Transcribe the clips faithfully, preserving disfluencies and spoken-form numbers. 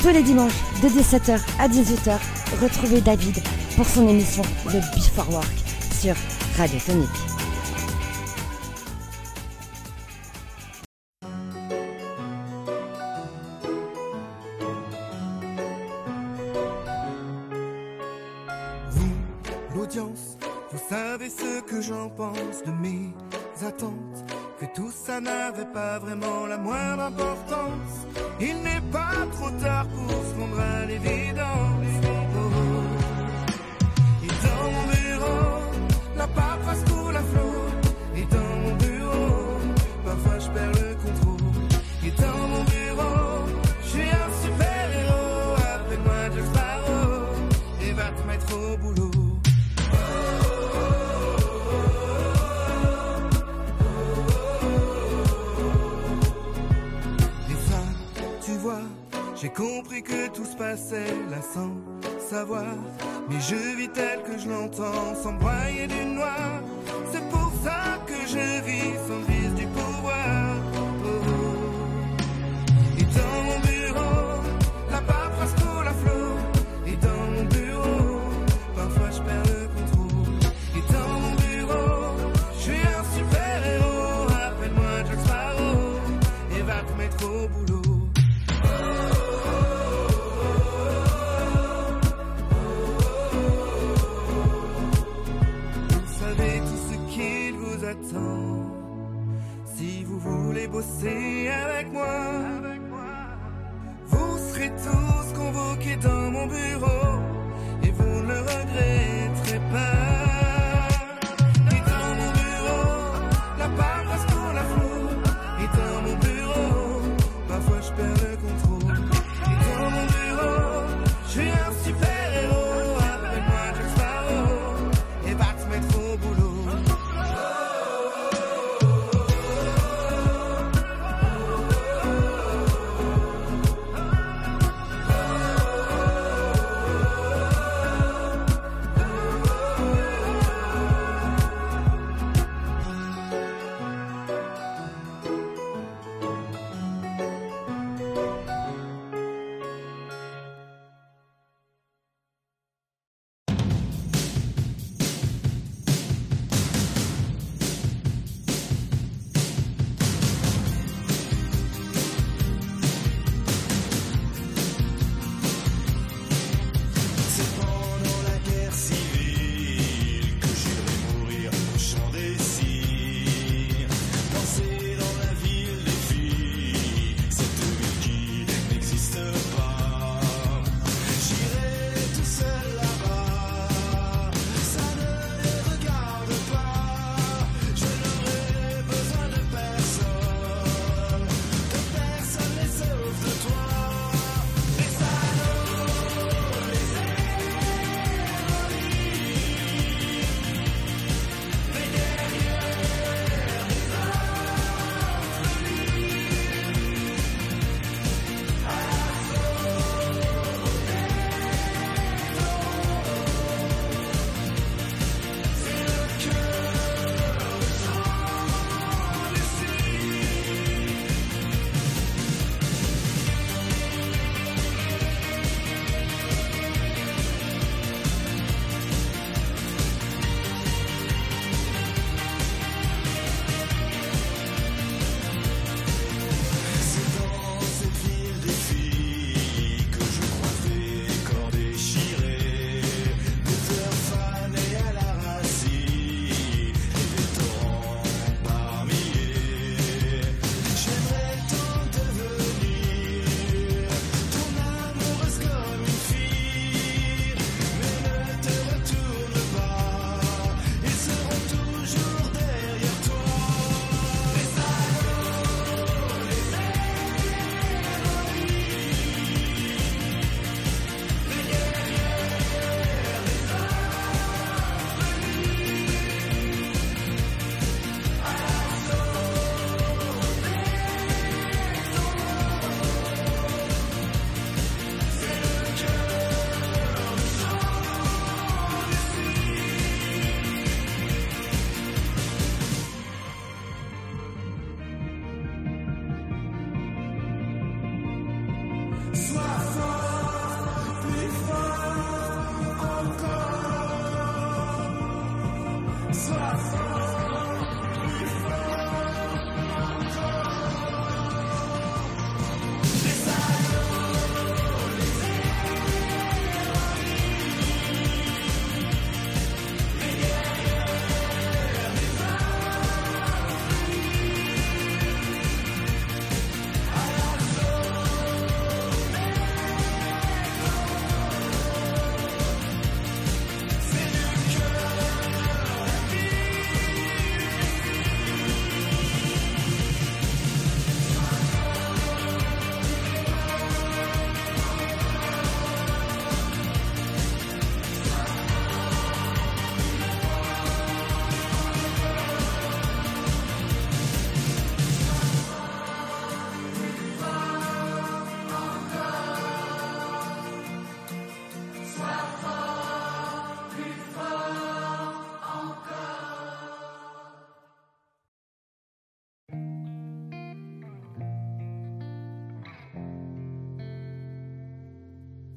Tous les dimanches, de dix-sept heures à dix-huit heures, retrouvez David pour son émission The Before Work sur Radio Tonique. Vous, l'audience, vous savez ce que j'en pense de mes attentes, que tout ça n'avait pas vraiment la moindre importance. Il n'est pas trop tard pour se rendre à l'évidence. Oh. Et dans mon bureau, la paperasse coule à flot. Et dans mon bureau, parfois je perds le contrôle. Et dans mon bureau, je suis un super-héros. Appelle-moi Jack Sparrow et va te mettre au boulot. J'ai compris que tout se passait là sans savoir, mais je vis tel que je l'entends, sans broyer du noir. C'est pour ça que je vis sans vice du pouvoir. Oh, oh. Et dans mon bureau, la paperasse coule à flot. Et dans mon bureau, parfois je perds le contrôle. Et dans mon bureau, je suis un super-héros. Appelle-moi Jack Sparrow et va te mettre au boulot. Si vous voulez bosser avec moi, vous serez tous convoqués dans mon bureau et vous ne le regretterez pas. Et dans mon bureau, la paperasse coule à flot. Et dans mon bureau, parfois je perds le contrôle. Et dans mon bureau, je suis un super-héros. Appelle-moi Jack Sparrow et va te mettre au boulot.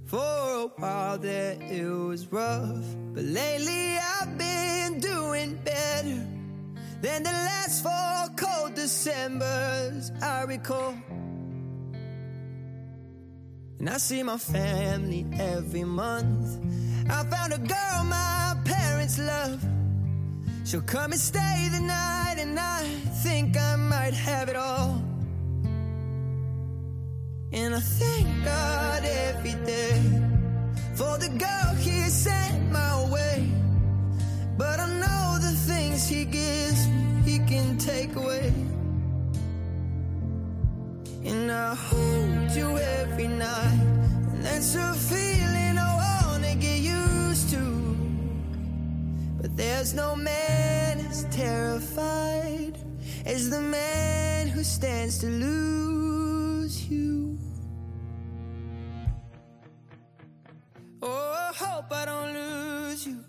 For a while there it was rough, but lately I've been doing better than the last four cold Decembers I recall. And I see my family every month. I found a girl my parents love. She'll come and stay the night, and I think I might have it all. And I thank God every day for the girl He sent my way. But I know the things He gives me, He can take away. And I hold you every night, and that's a feeling I wanna get used to. But there's no man as terrified as the man who stands to lose you. Oh, I hope I don't lose you.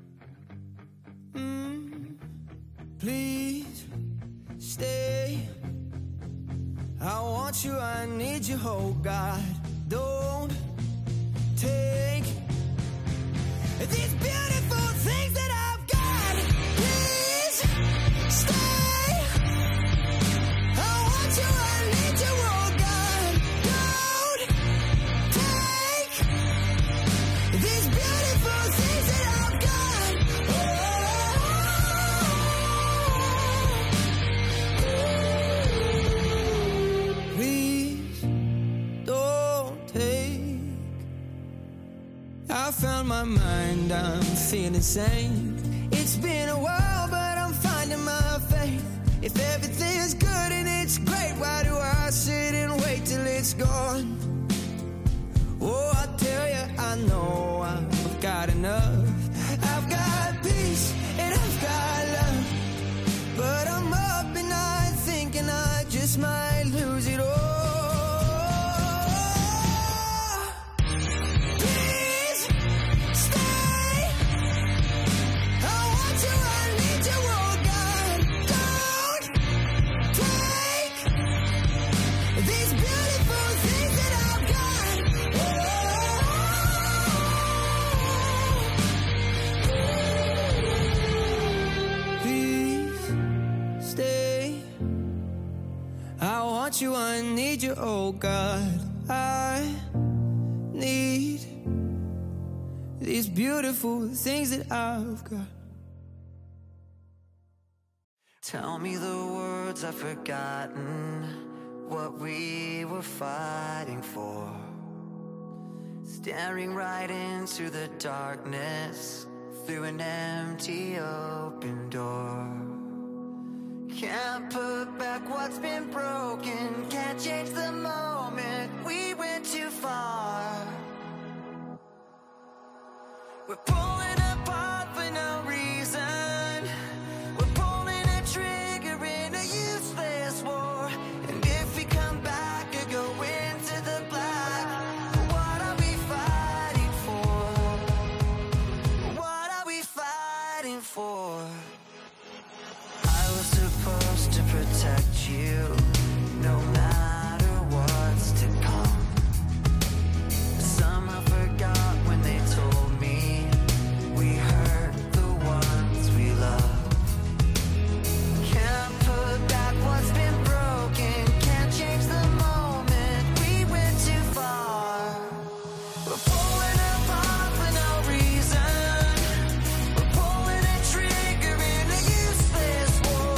Mm, please stay. I want you, I need you, oh God. Don't take these beautiful things that I've got. Please stay. I want you, I need you, oh God. Don't take these beautiful things that I've got. Oh. Please don't take. I found my mind, I'm feeling sane. It's been a while, but I'm finding my faith. If everything's good and it's great, why do I sit and wait till it's gone? Oh, I tell you, I know I've got enough. I've got peace and I've got love. But I'm up at night thinking I just might lose it all. You, I need you, oh God. I need these beautiful things that I've got. Tell me the words I've forgotten, what we were fighting for. Staring right into the darkness through an empty open door. Can't put back what's been broken, can't change the moment we went too far. We're pulling apart for no reason. We're pulling a trigger in a useless war. And if we come back or go into the black, what are we fighting for? What are we fighting for? Supposed to protect you, no matter what's to come. Somehow forgot when they told me we hurt the ones we love. Can't put back what's been broken, can't change the moment we went too far. We're pulling apart for no reason. We're pulling a trigger in a useless war.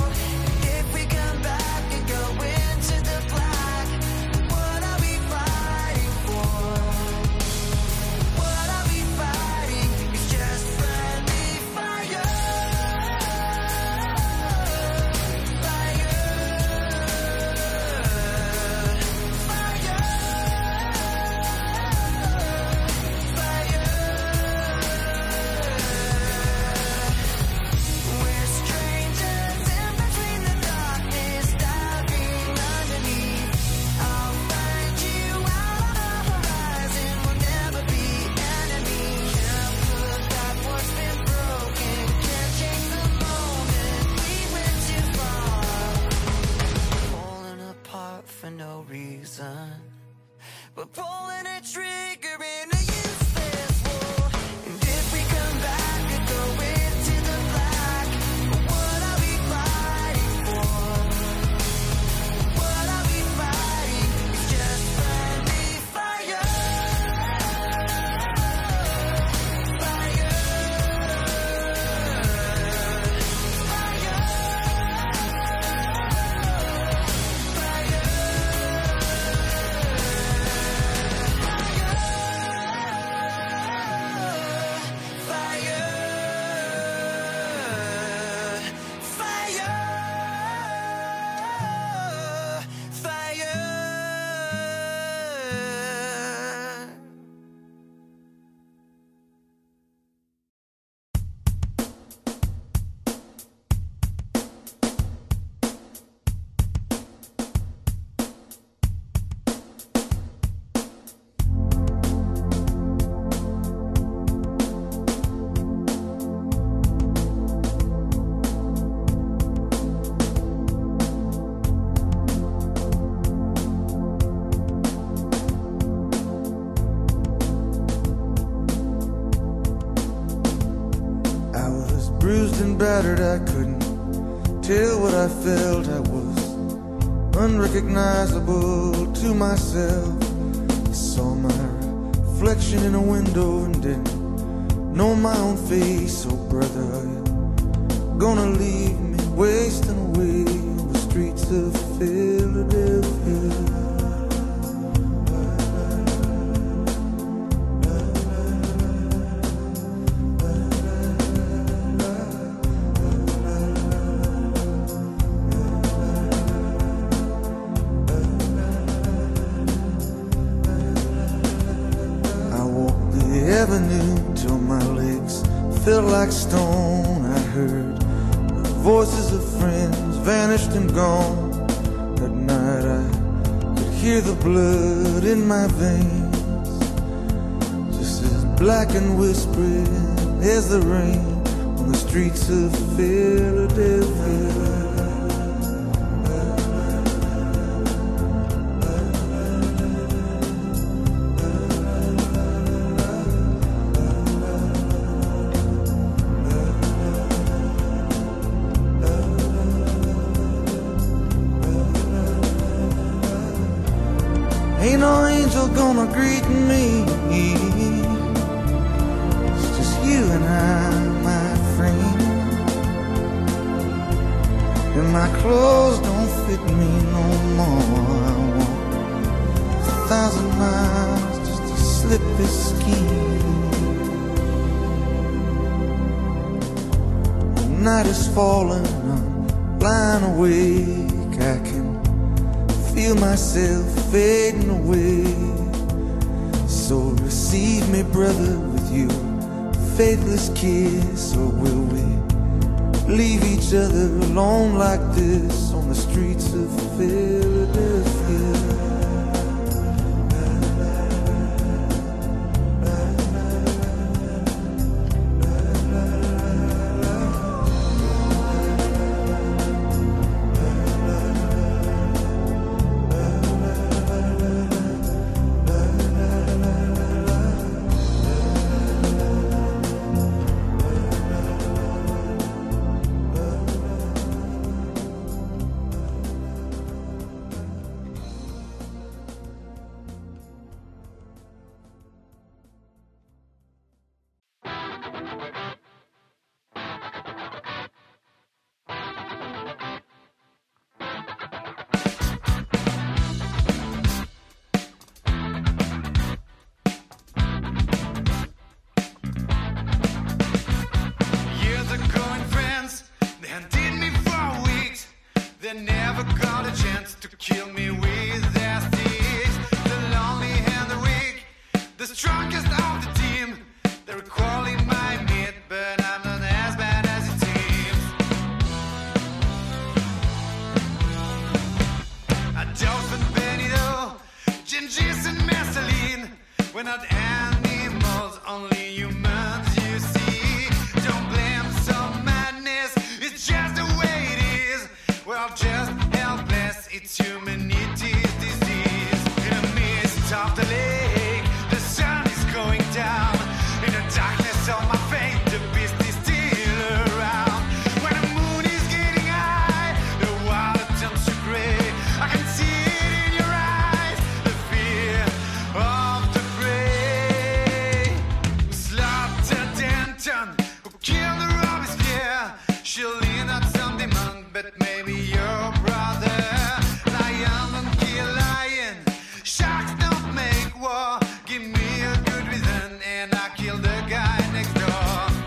For no reason, but pulling a trigger in a bruised and battered, I couldn't tell what I felt. I was unrecognizable to myself. I saw my reflection in a window and didn't know my own face. Oh brother, are you gonna leave me wasting away on the streets of Philadelphia? Till my legs felt like stone. I heard the voices of friends vanished and gone. That night I could hear the blood in my veins, just as black and whispering as the rain on the streets of Philadelphia. Ain't no angel gonna greet me. It's just you and I, my friend. And my clothes don't fit me no more. I walk a thousand miles just to slip this skin. The night is falling, I'm lying awake. I can feel myself fading away. So receive me, brother, with your faithless kiss. Or will we leave each other alone like this on the streets of Philadelphia? Give me a good reason and I kill the guy next door.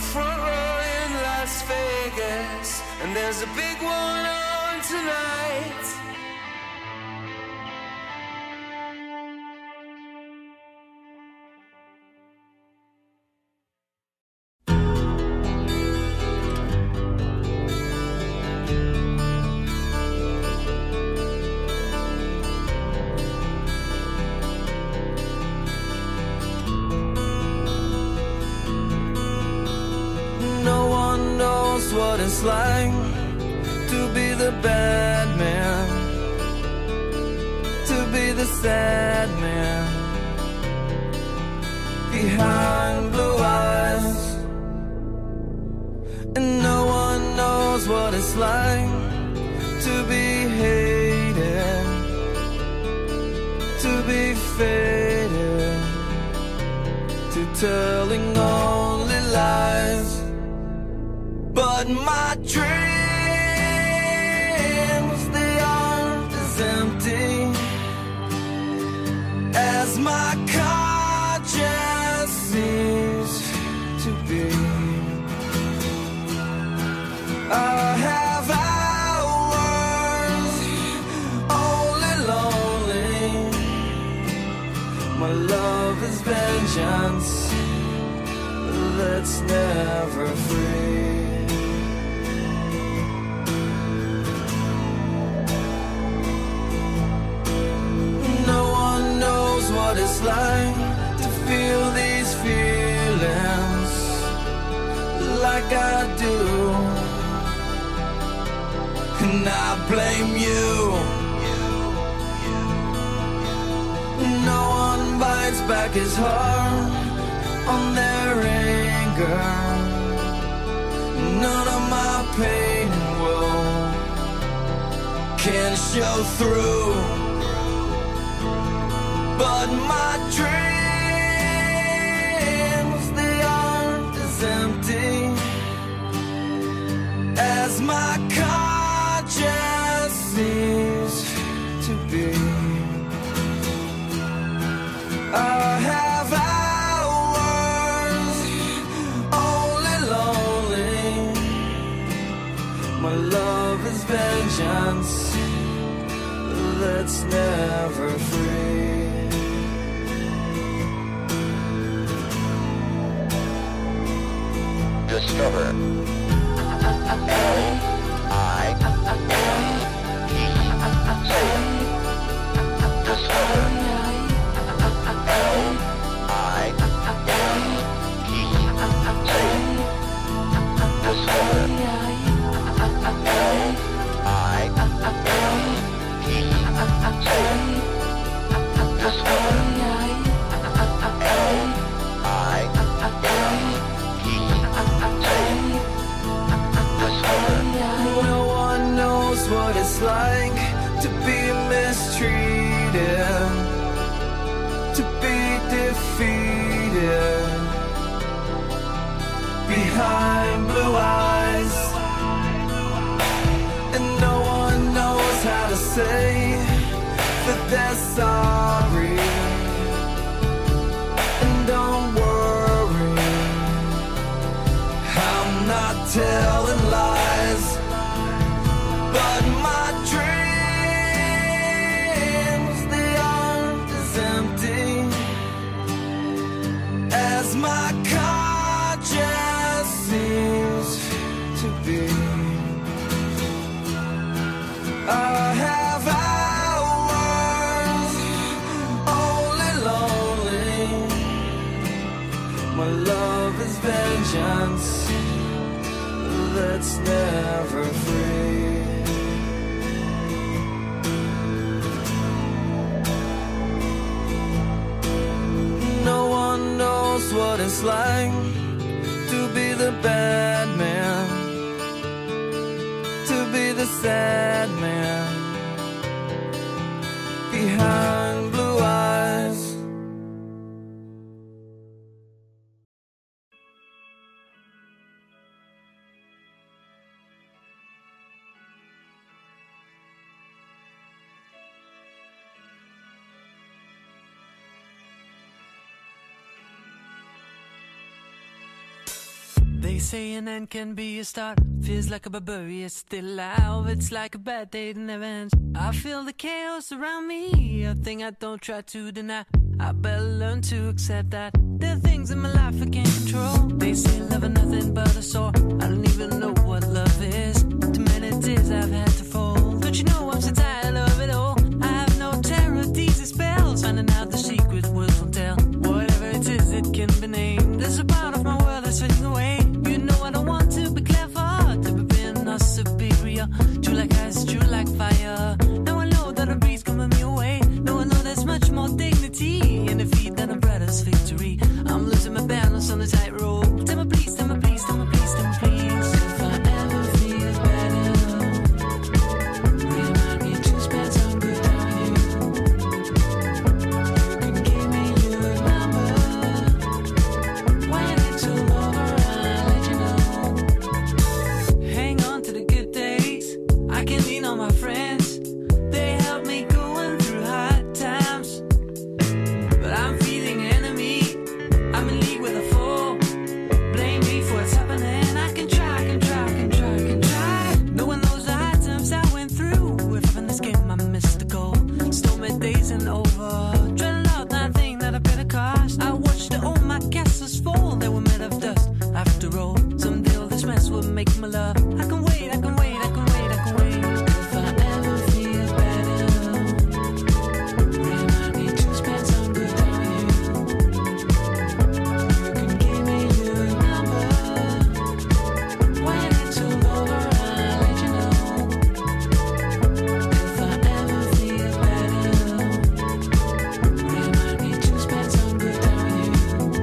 front row in Las Vegas, and there's a big one on tonight. What it's like to be the bad man, to be the sad man behind blue eyes. And no one knows what it's like to be hated, to be faded, to telling only lies. But my dreams, they aren't as empty as my conscience seems to be. I have hours only lonely. My love is vengeance that's never free. What it's like to feel these feelings like I do, and I blame you. No one bites back his heart on their anger. None of my pain and woe can show through. But my dreams, they aren't as empty as my conscience seems to be. I have hours only lonely. My love is vengeance that's never free. Discover. L I E. Discover. L I E. Discover. L I E. Discover. L I No one knows what it's like to be mistreated, to be defeated behind blue eyes. And no one knows how to say that they're sorry. And don't worry, I'm not telling lies. But my dreams, they aren't as empty as my conscience seems to be. I have hours only lonely. My love is vengeance that's never free. No one knows what it's like to be the bad man, to be the sad man behind blue eyes. They say an end can be a start. Feels like a barbarian still alive. It's like a bad day that never ends. I feel the chaos around me, a thing I don't try to deny. I better learn to accept that there are things in my life I can't control. They say love is nothing but a sore. I don't even know what love is. Too many tears I've had to fold. Don't you know I'm so tired of it all? I have no terror of these spells. Finding out the secret words won't tell. Whatever it is, it can be named. There's a part of my world that's fading away. You know I don't want to be clever, to be being or superior. True like ice, true like fire. Now I know that a breeze coming me away. Now I know there's much more dignity in defeat than a brother's victory. I'm losing my balance on the tightrope. Tell me please, tell me please, tell me please, tell me please. If I ever feel better, remind me to spend some good time with you. You can give me your number. When it's all over, I'll let you know. Hang on to the good days. I can lean on my friends. They help me going through hard times. But I'm feeling enemy. I'm in league with a foe. Blame me for what's happening. I can try, can try, can try, can try. Knowing those hard times I went through. If in this game I missed the goal. Stormy days and over. Dreading out nothing that I paid a cost. I watched all my castles fall. They were made of dust. After all, someday all this mess will make my love. I can wait, I can wait, I can wait, I can wait. If I ever feel better, remind me to spend some good time with you. You can give me your number. When it's all over, I'll let you know. If I ever feel better, remind me to spend some good time with you.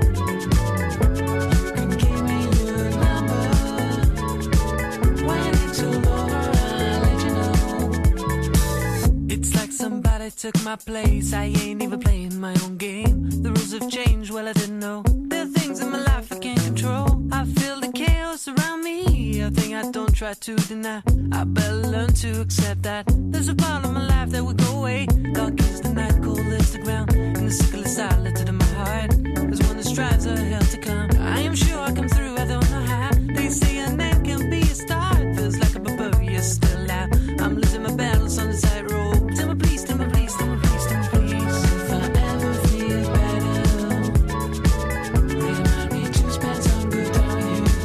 You can give me your number. When it's all over, I'll let you know. It's like somebody took my place. I ain't even playing my own game. The rules have changed, well I didn't know. There are things in my life I can't control. I feel the chaos around me, a thing I don't try to deny. I better learn to accept that there's a part of my life that will go away. Dark is the night, cold is the ground, and the sickle is silent in my heart. There's one that strives a hell to come. I am sure I come through, I don't know how. They say an end can be a start. Feels like a barbarian still out. I'm losing my battles on the tightrope. Tell me please, tell me please, tell me please, tell me please. If I ever feel better, remind me to spend some good time with you.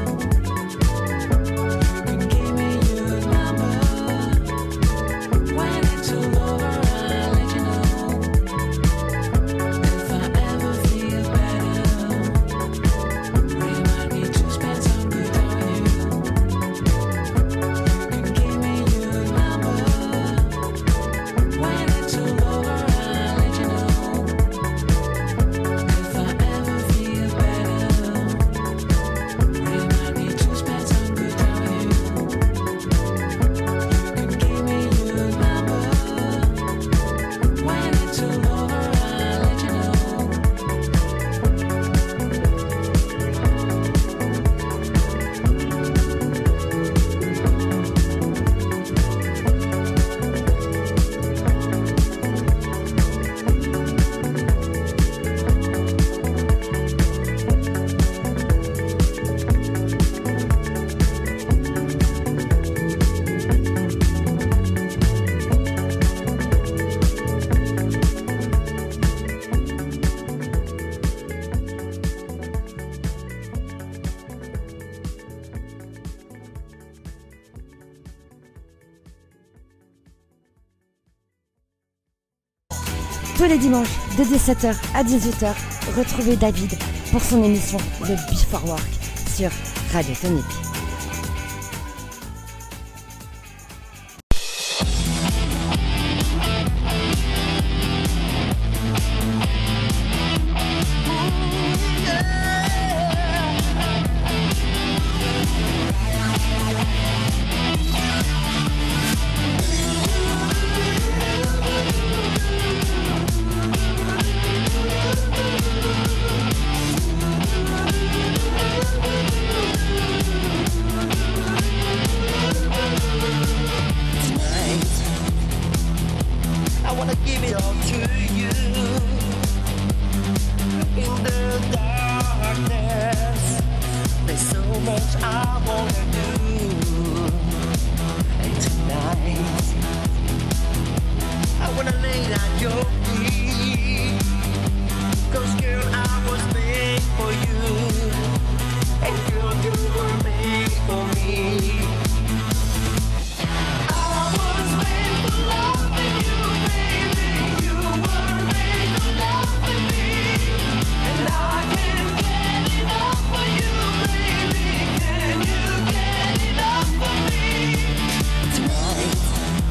You can give me your number. When it's all over, I'll let you know. If I ever feel better, remind me to spend some good time with you. You can give me your number. When it's all over, I'll let you know. If I ever feel better, remind me to spend some good time with you. You can give me your number. When it's all over, I'll let you know. Tous les dimanches de dix-sept heures à dix-huit heures, retrouvez David pour son émission The Before Work sur Radio Tonique. We'll be right back. I wanna do. And tonight, I wanna lay at your feet. 'Cause girl, I was made for you. And girl, you were made for me. I was made for loving you, baby. You were made for loving me. And I can't get enough for you, baby. Can you get enough for me? Tonight,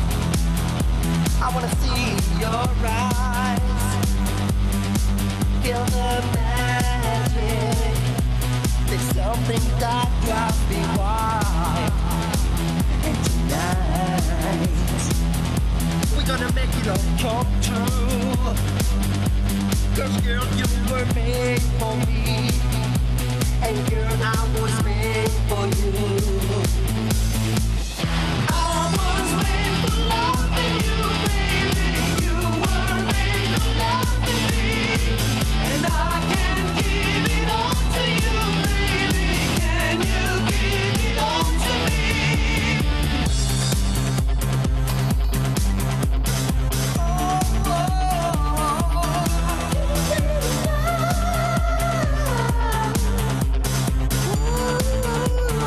I wanna see your eyes. Feel the magic. There's something that drives me wild. And tonight, we're gonna make it all come true. 'Cause girl, you were made for me. And girl, I was made for you. I was made for loving you, baby. You were made for loving me. And I can give it all to you, baby. Can you give it all to me? Oh, oh, oh.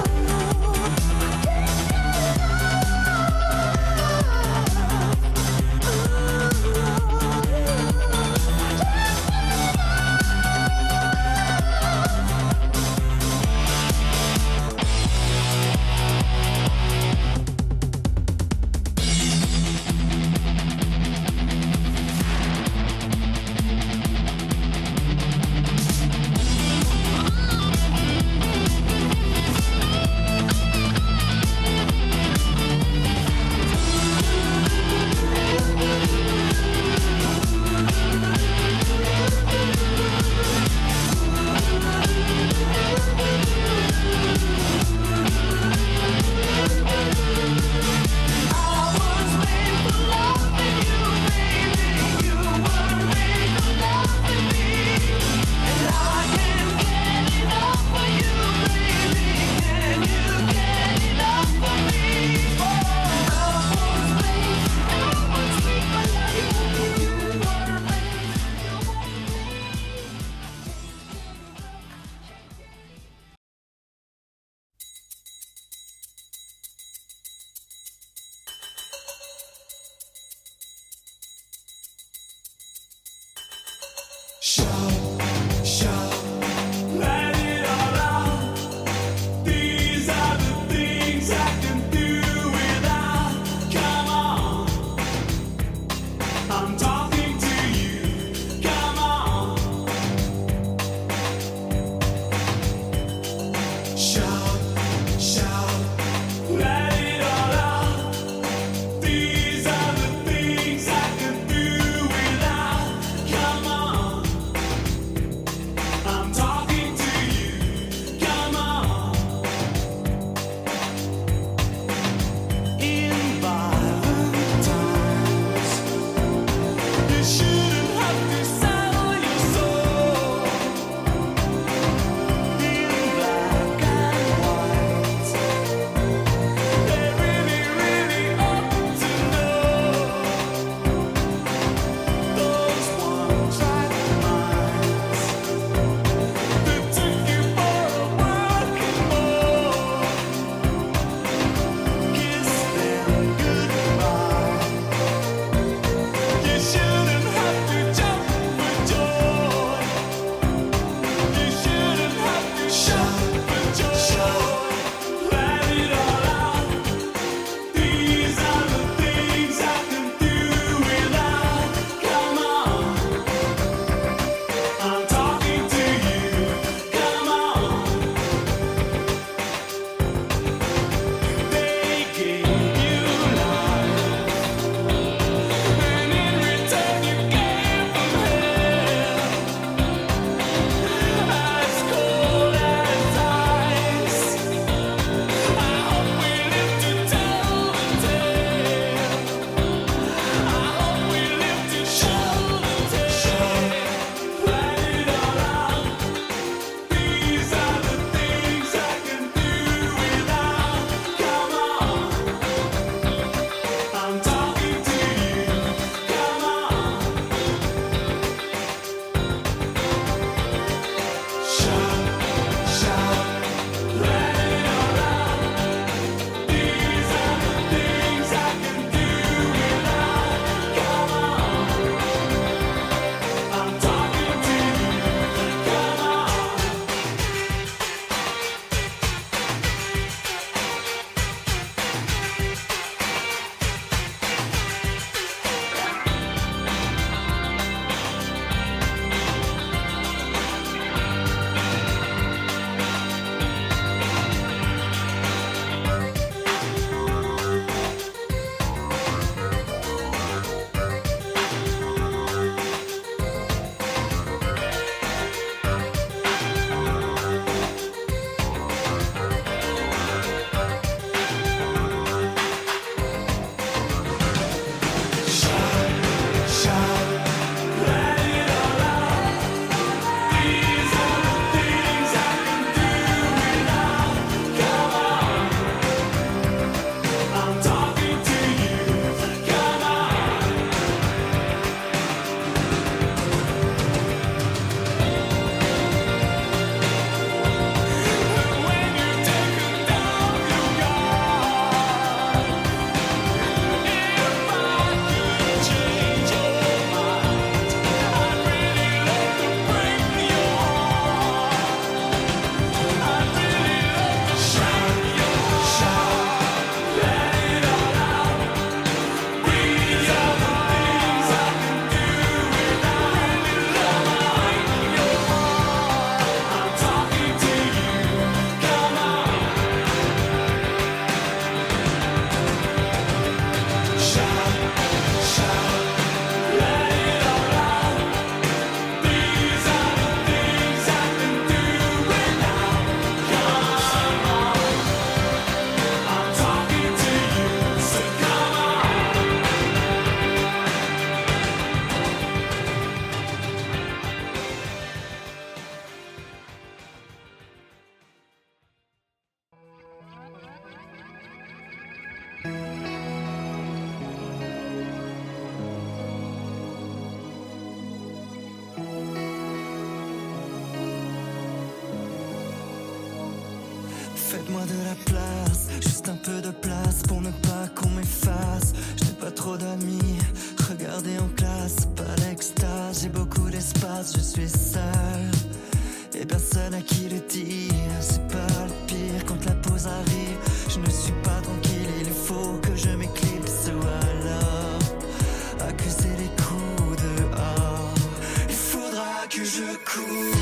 Faites-moi de la place, juste un peu de place pour ne pas qu'on m'efface. Je n'ai pas trop d'amis, regardez en classe, pas l'extase. J'ai beaucoup d'espace, je suis seul et personne à qui le dire. C'est pas le pire quand la pause arrive. Je ne suis pas tranquille, il faut que je m'éclipse ou alors accuser les coups dehors. Il faudra que je cours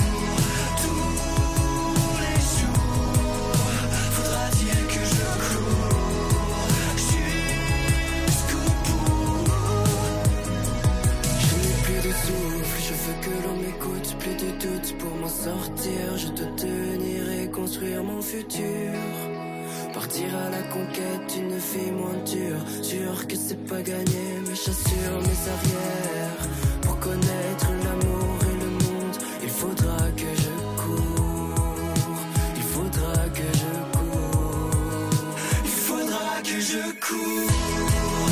tous les jours. Faudra-t-il que je cours jusqu'au bout. Je n'ai plus de souffle, je veux que l'on m'écoute. Plus de doutes pour m'en sortir. Je dois tenir et construire mon futur. Partir à la conquête d'une vie moins dure. Sûr que c'est pas gagné, mais j'assure mes arrières. Pour connaître l'amour et le monde, il faudra que je cours. Il faudra que je cours. Il faudra que je cours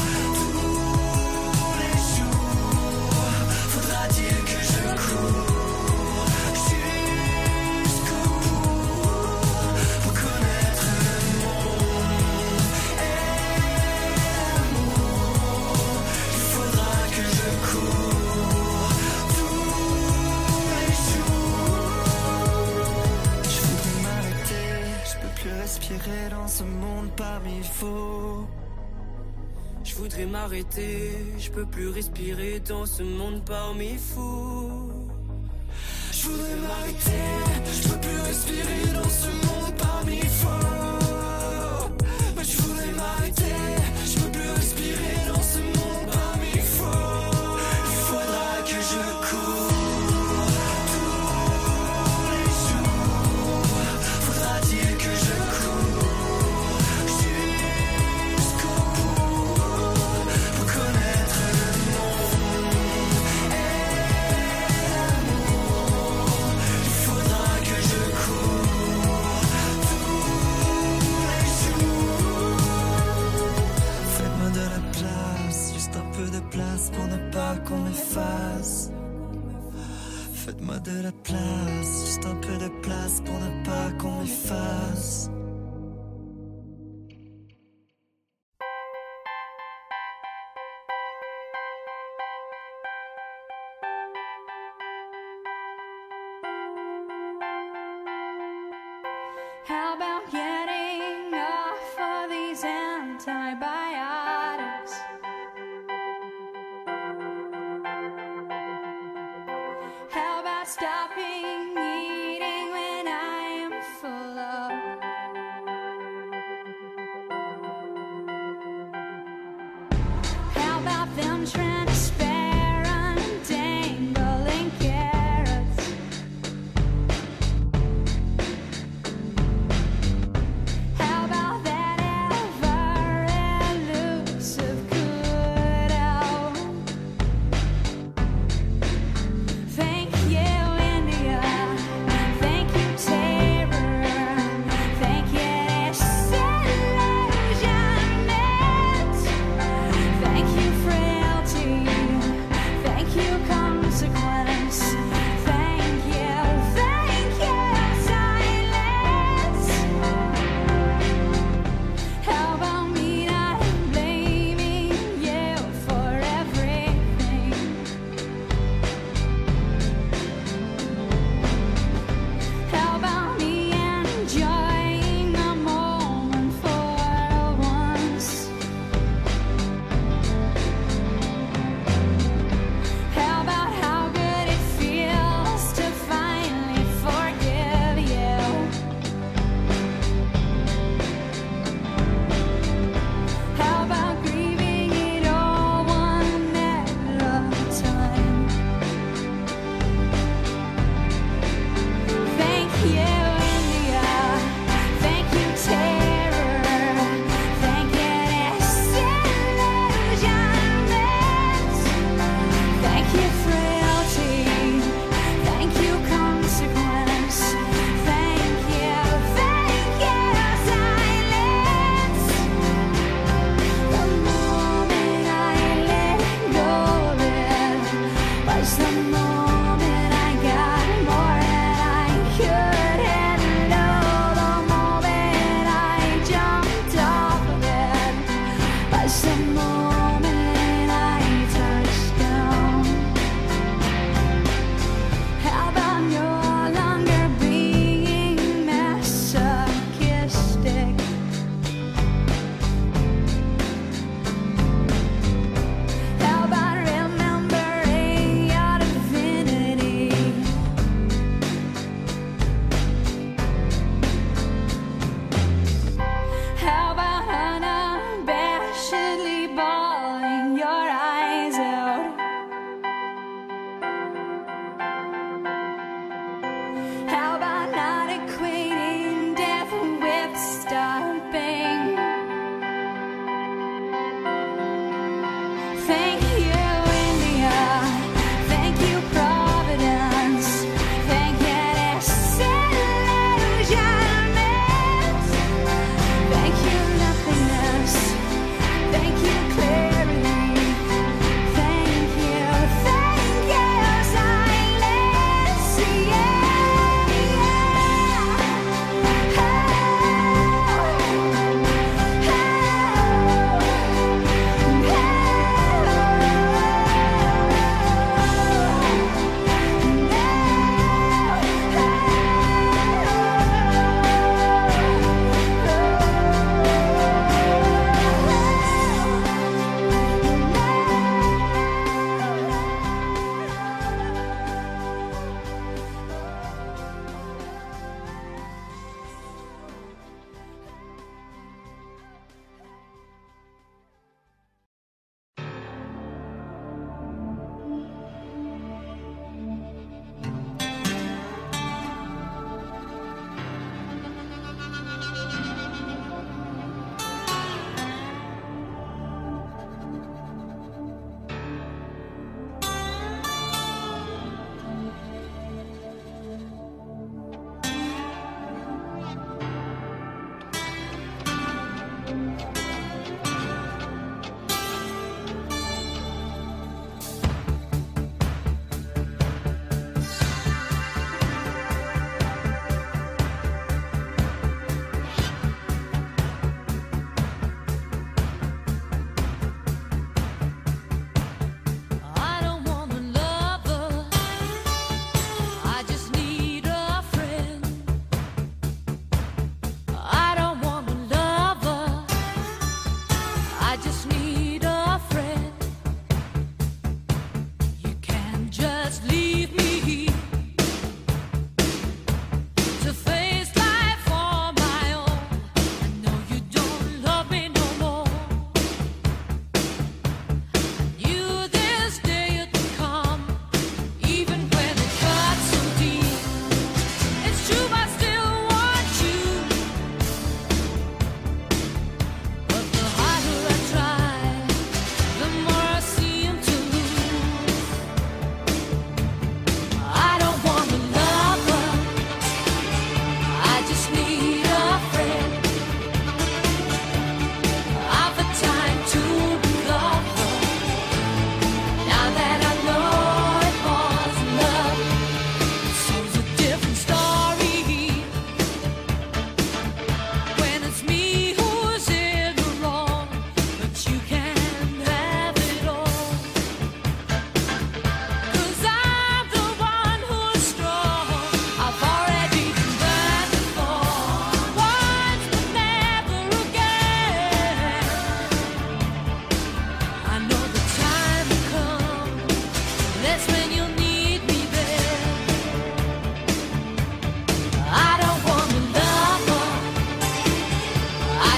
tous les jours. Faudra-t-il que je cours jusqu'au bout pour connaître le monde et l'amour. Il faudra que je cours tous les jours. Je voudrais m'arrêter, je peux plus respirer dans ce monde parmi faux. Je voudrais m'arrêter, je peux plus respirer dans ce monde parmi fous. Je voudrais m'arrêter, je peux plus respirer dans ce monde parmi faux. Mais je voudrais m'arrêter, je peux plus respirer dans ce monde parmi faux. Il faudra que je cours tous les jours. Faudra-t-il que je cours jusqu'au bout pour connaître le monde et l'amour. Il faudra que je cours tous les jours. Faites-moi de la place, juste un peu de place pour ne pas qu'on m'efface. Faites-moi de la place, juste un peu de place pour ne pas qu'on m'efface. How about getting off of these antibiotics? How about stopping eating when I am full of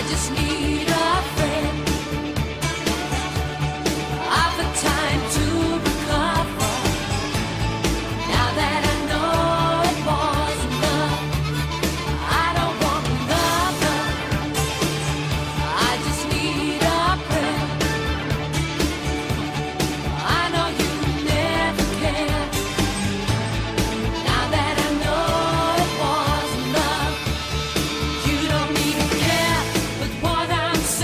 just need a friend. I've got time to recover. Now that I know it was enough, I don't want another. I just need a friend. I know you never cared. Now that I know it was enough, you don't even care with what I'm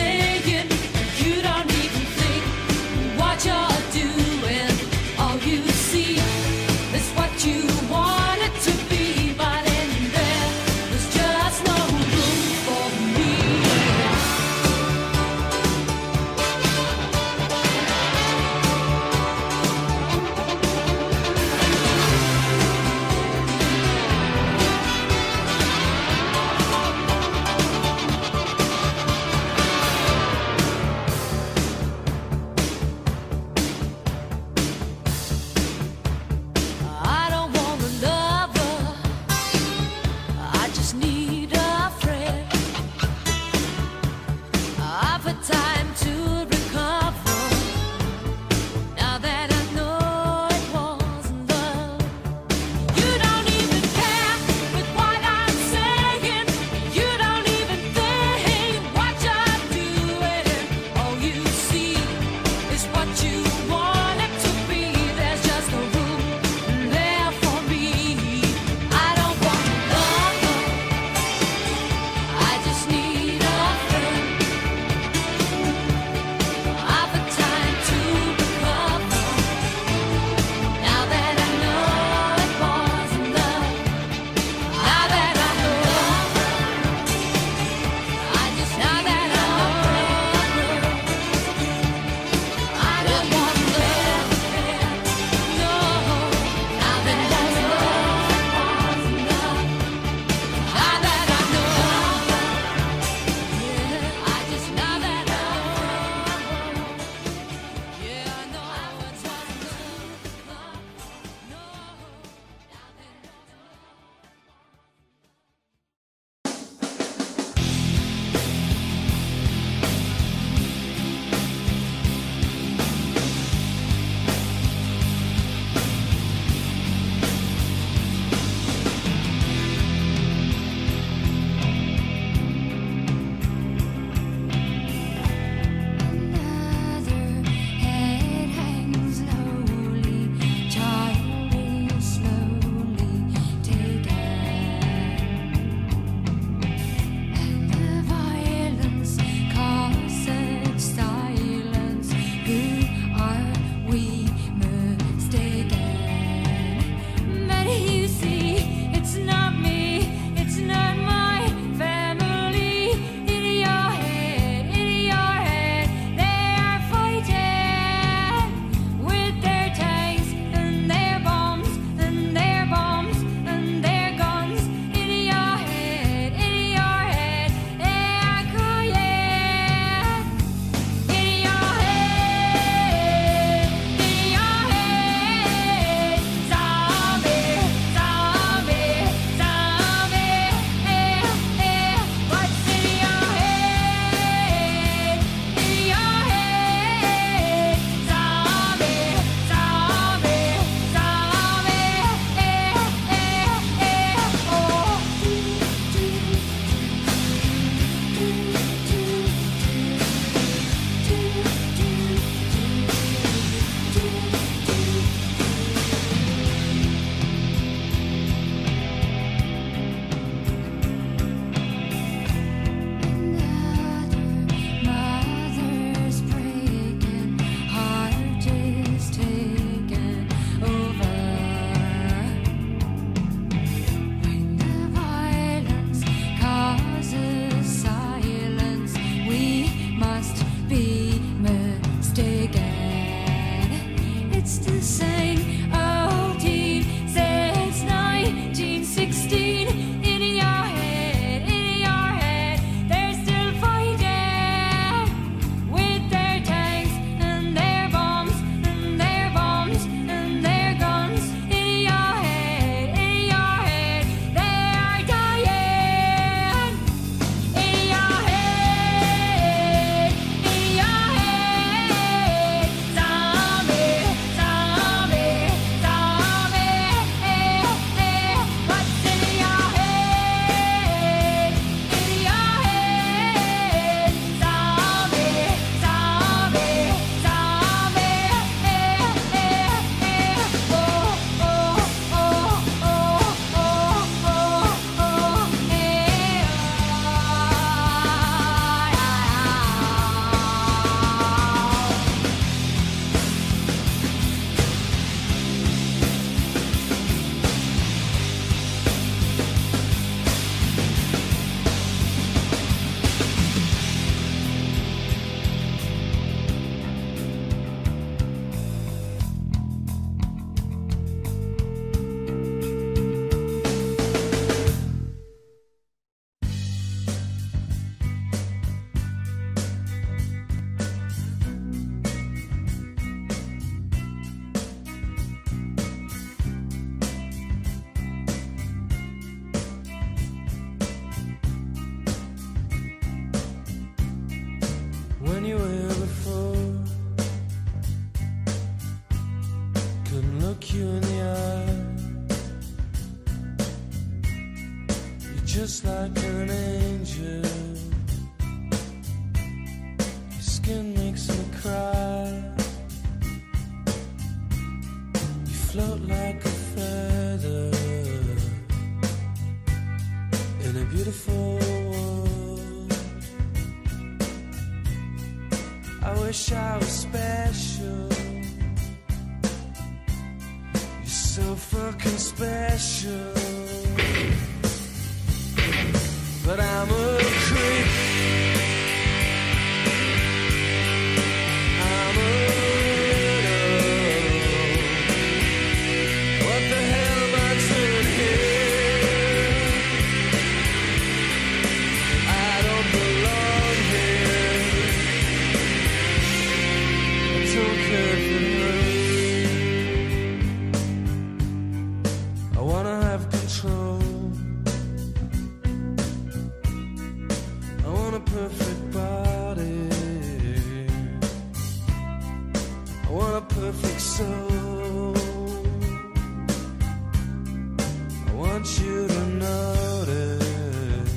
just like an angel. Your skin makes me cry. You float like a feather in a beautiful world. I wish I was special. You're so fucking special. But I'm a creep. I'm a widow. What the hell am I doing here? I don't belong here. I don't care if it hurts. I wanna have control. Perfect body. I want a perfect soul. I want you to notice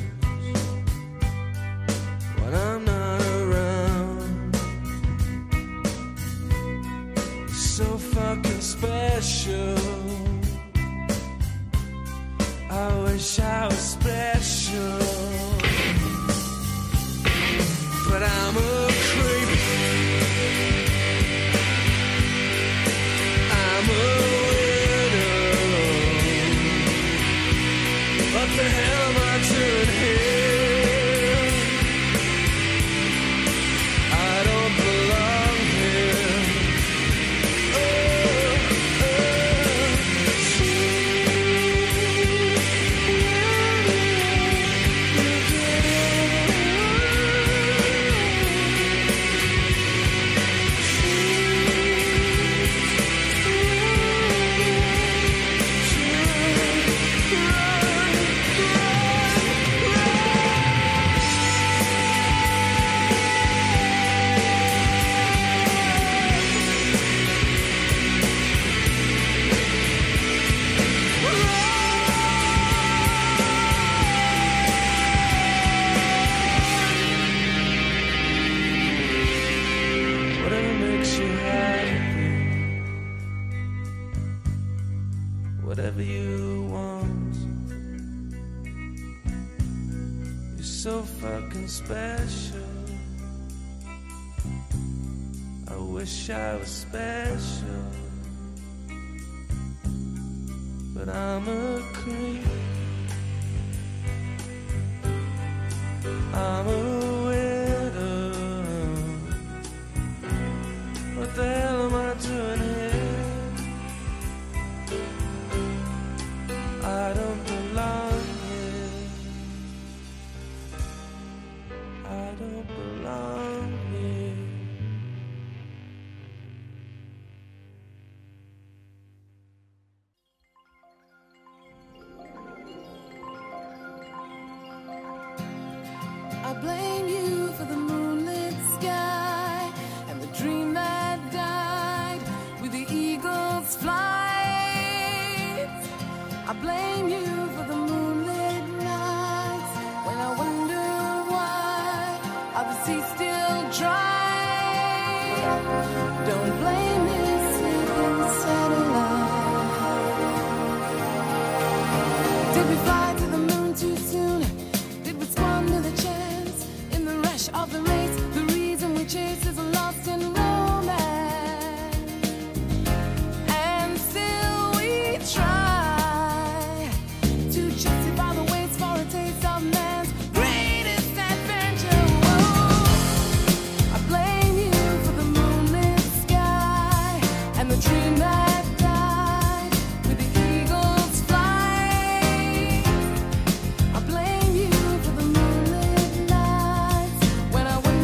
when I'm not around. You're so fucking special. I wish I was special. But I'm a creep. I'm a widow. What the hell am I doing here? I don't belong here. Oh, whatever makes you happy, whatever you want. You're so fucking special. I wish I was special, but I'm a creep. I'm a widow. What the hell am I doing here? I don't belong here. I don't belong here. I blame you for the moonlit sky and the dream that died with the eagle's flight. I blame you for the moonlit nights when I wonder why are the seas still dry. Don't blame this sleeping satellite. Did we fly to the moon too soon? Did we squander the chance in the rush of the race? The reason we chase is lost in romance, and still we try to justify the waste for a taste of man's greatest adventure. Whoa. I blame you for the moonlit sky and the dream that died with the eagle's flight. I blame you for the moonlit nights when I went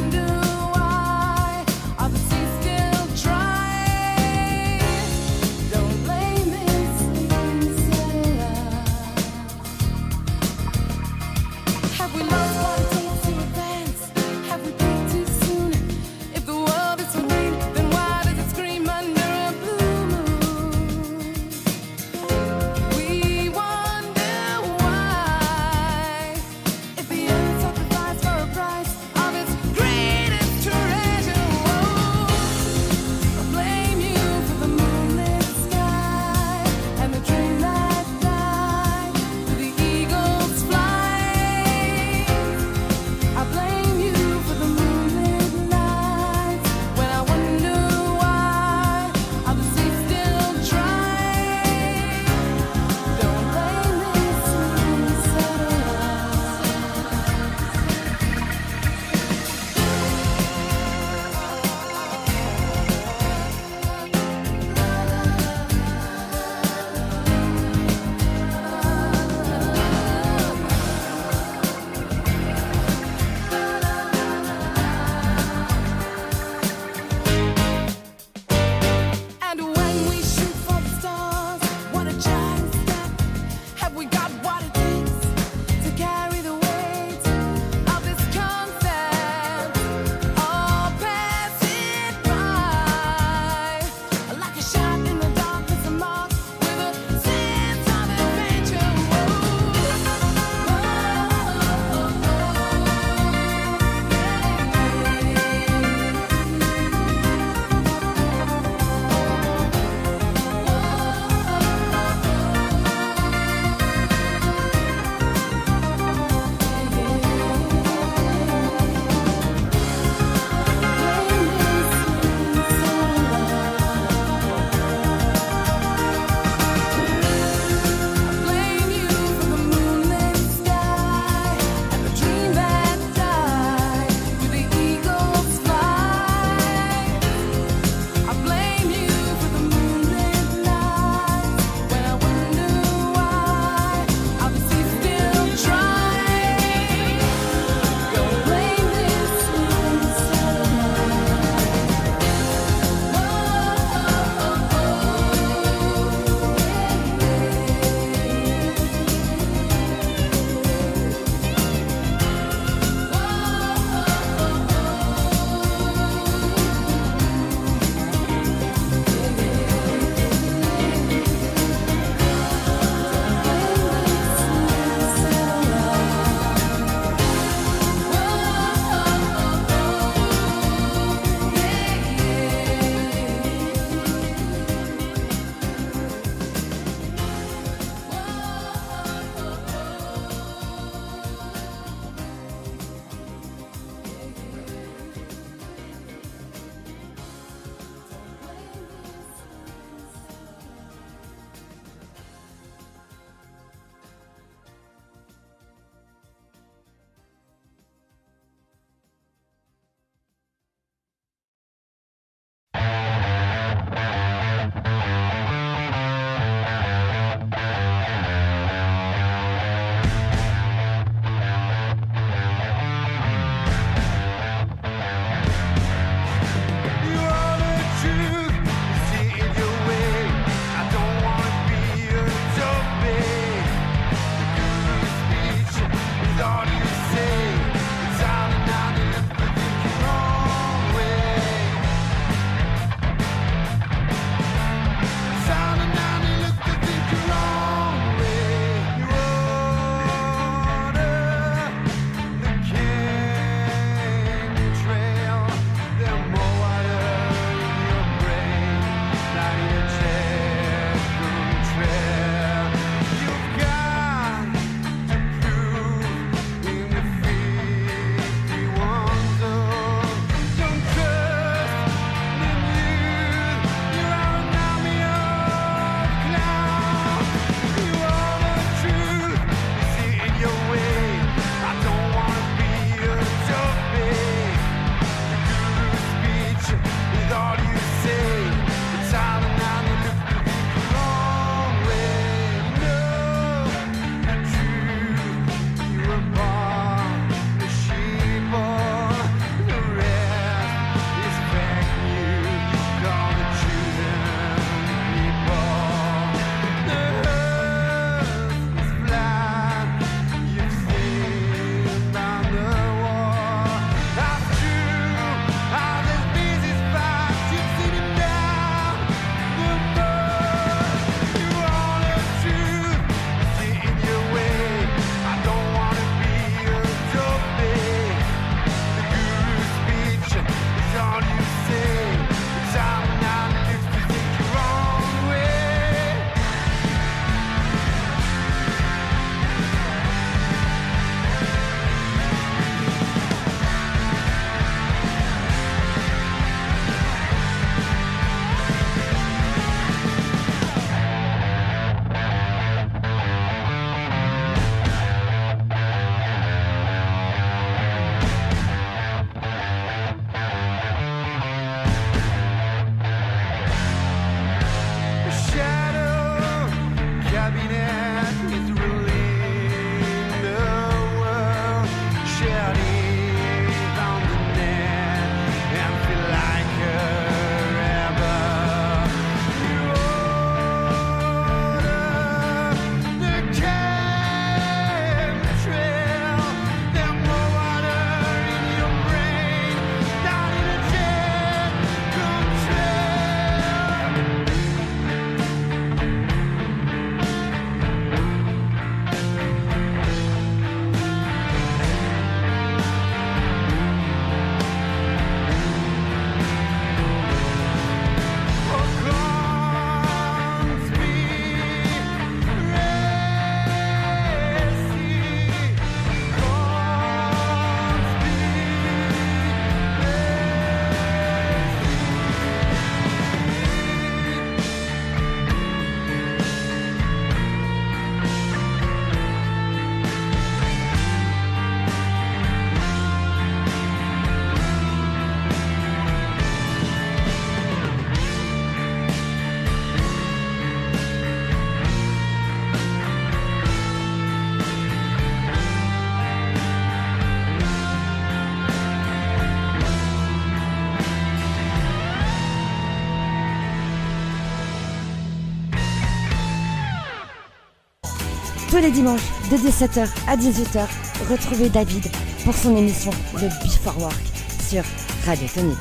les dimanches de dix-sept heures à dix-huit heures, retrouvez David pour son émission The Before Work sur Radio Tonique.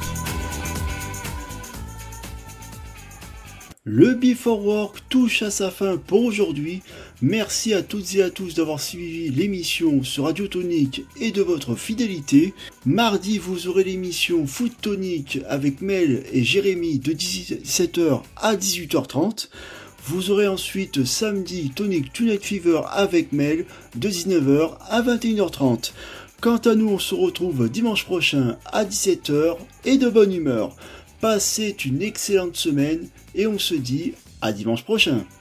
Le Before Work touche à sa fin pour aujourd'hui. Merci à toutes et à tous d'avoir suivi l'émission sur Radio Tonique et de votre fidélité. Mardi, vous aurez l'émission Foot Tonique avec Mel et Jérémy de dix-sept heures à dix-huit heures trente. Vous aurez ensuite samedi Tonic Tonight Fever avec Mel de dix-neuf heures à vingt et une heures trente. Quant à nous, on se retrouve dimanche prochain à dix-sept heures et de bonne humeur. Passez une excellente semaine et on se dit à dimanche prochain.